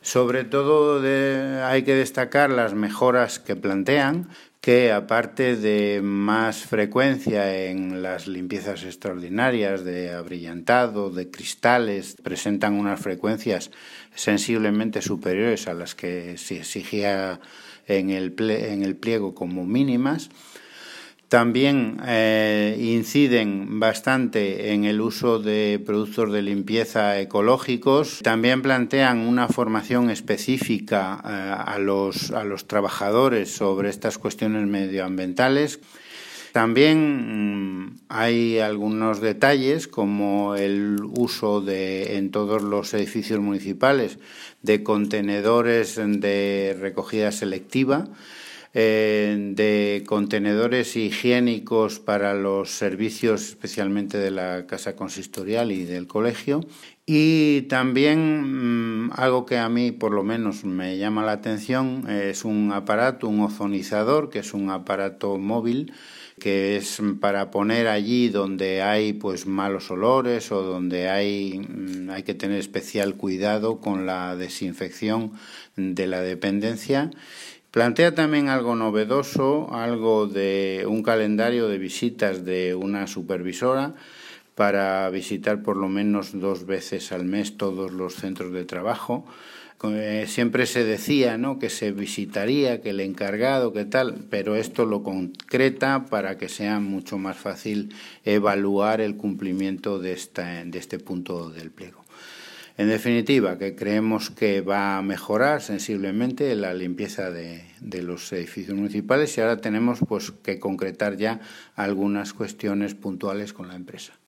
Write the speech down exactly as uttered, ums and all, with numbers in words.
Sobre todo de, hay que destacar las mejoras que plantean, que aparte de más frecuencia en las limpiezas extraordinarias de abrillantado, de cristales, presentan unas frecuencias sensiblemente superiores a las que se exigía en el, ple, en el pliego como mínimas. También eh, inciden bastante en el uso de productos de limpieza ecológicos. También plantean una formación específica eh, a, los, a los trabajadores sobre estas cuestiones medioambientales. También mmm, hay algunos detalles como el uso de, en todos los edificios municipales de contenedores de recogida selectiva, Eh, de contenedores higiénicos para los servicios, especialmente de la casa consistorial y del colegio. Y también mmm, algo que a mí por lo menos me llama la atención es un aparato, un ozonizador, que es un aparato móvil que es para poner allí donde hay pues malos olores o donde hay, mmm, hay que tener especial cuidado con la desinfección de la dependencia. Plantea también algo novedoso, algo de un calendario de visitas de una supervisora para visitar por lo menos dos veces al mes todos los centros de trabajo. Eh, siempre se decía, ¿no?, que se visitaría, que el encargado, que tal, pero esto lo concreta para que sea mucho más fácil evaluar el cumplimiento de, esta, de este punto del pliego. En definitiva, que creemos que va a mejorar sensiblemente la limpieza de, de los edificios municipales y ahora tenemos pues, que concretar ya algunas cuestiones puntuales con la empresa.